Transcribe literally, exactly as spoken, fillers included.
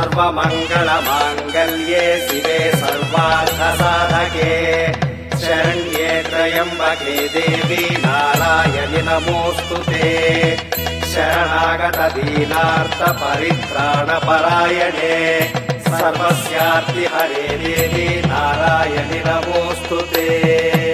सर्वमङ्गलमाङ्गल्ये शिवे सर्वार्थसाधके शरण्ये त्र्यम्बके देवी नारायणि नमोऽस्तुते शरणागत दीनार्थ परित्राणपरायणे सर्वस्यार्ति हरे देवी नारायणि नमोऽस्तुते।